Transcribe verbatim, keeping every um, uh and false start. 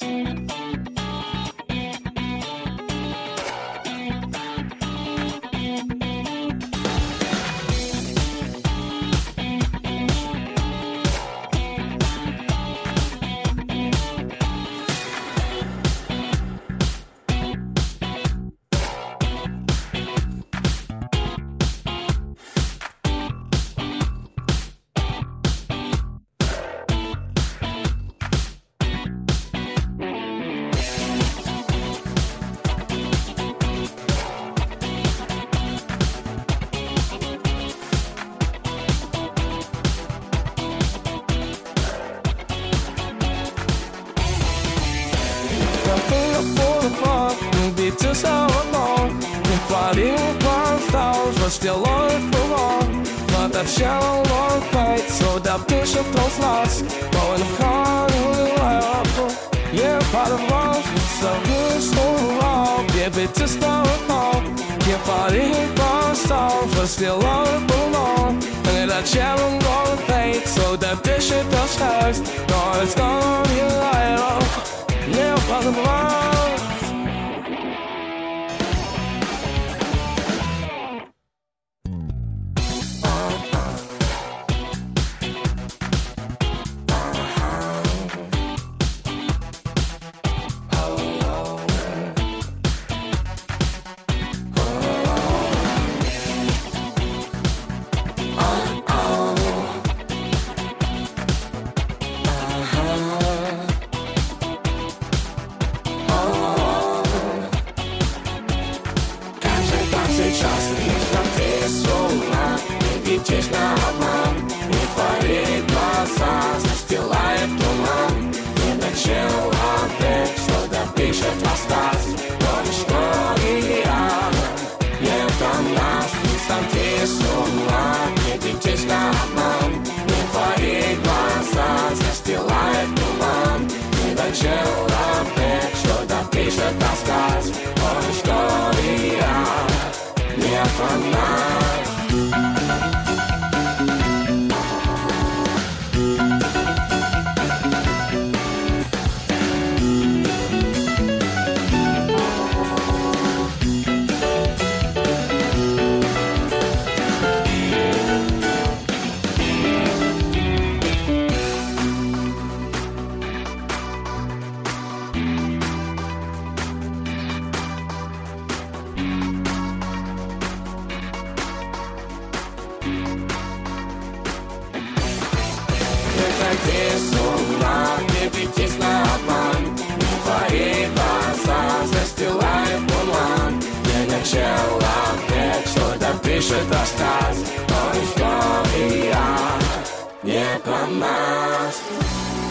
Убийцы снова не хвалил осталось, возделал их кругом. But I've shallow long fight, so that bishop don't last. But when I'm caught in the light, yeah, part of us, so good, so long. Yeah, bitch, it's not a call. Yeah, хвалил осталось, возделал их кругом. And that shallow long fight, so that bishop don't last. No, it's gonna be a light, yeah, part of us. Пишет рассказ, но история не про нас.